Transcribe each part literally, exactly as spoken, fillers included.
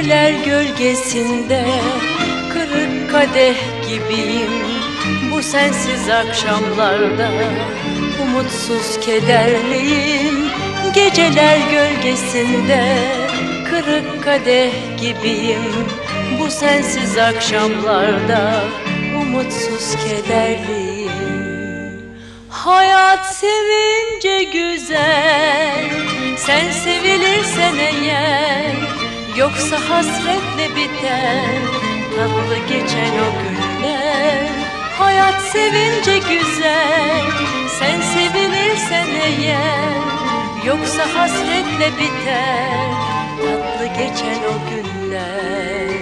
Geceler gölgesinde kırık kadeh gibiyim. Bu sensiz akşamlarda umutsuz kederliyim. Geceler gölgesinde kırık kadeh gibiyim. Bu sensiz akşamlarda umutsuz kederliyim. Hayat sevince güzel, sen sevilirsen eğer, yoksa hasretle biter tatlı geçen o günler. Hayat sevince güzel, sen sevilirsen eğer, yoksa hasretle biter tatlı geçen o günler.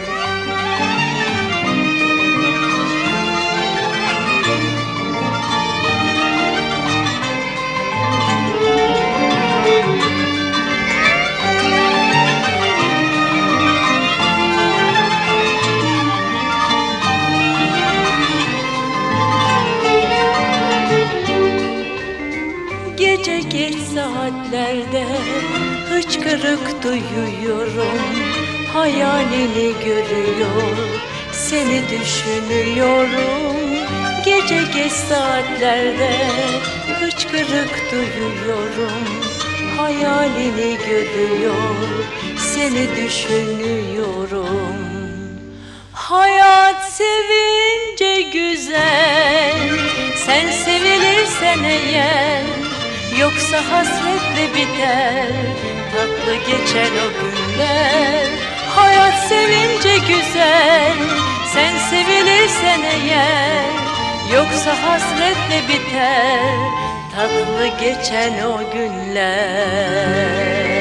Gece geç saatlerde hıçkırık duyuyorum. Hayalini görüyor, seni düşünüyorum. Gece geç saatlerde hıçkırık duyuyorum. Hayalini görüyor, seni düşünüyorum. Hayat sevince güzel, sen sevilirsen eğer, yoksa hasretle biter tatlı geçen o günler. Hayat sevince güzel, sen sevilirsen eğer, yoksa hasretle biter tatlı geçen o günler.